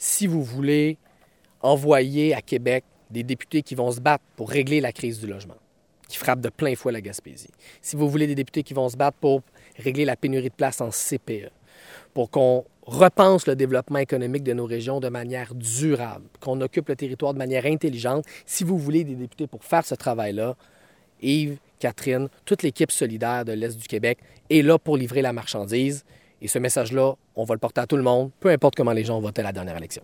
si vous voulez envoyer à Québec des députés qui vont se battre pour régler la crise du logement, qui frappe de plein fouet la Gaspésie, si vous voulez des députés qui vont se battre pour régler la pénurie de place en CPE, pour qu'on repense le développement économique de nos régions de manière durable, qu'on occupe le territoire de manière intelligente, si vous voulez des députés pour faire ce travail-là, Yves, Catherine, toute l'équipe solidaire de l'Est du Québec est là pour livrer la marchandise. Et ce message-là, on va le porter à tout le monde, peu importe comment les gens ont voté à la dernière élection.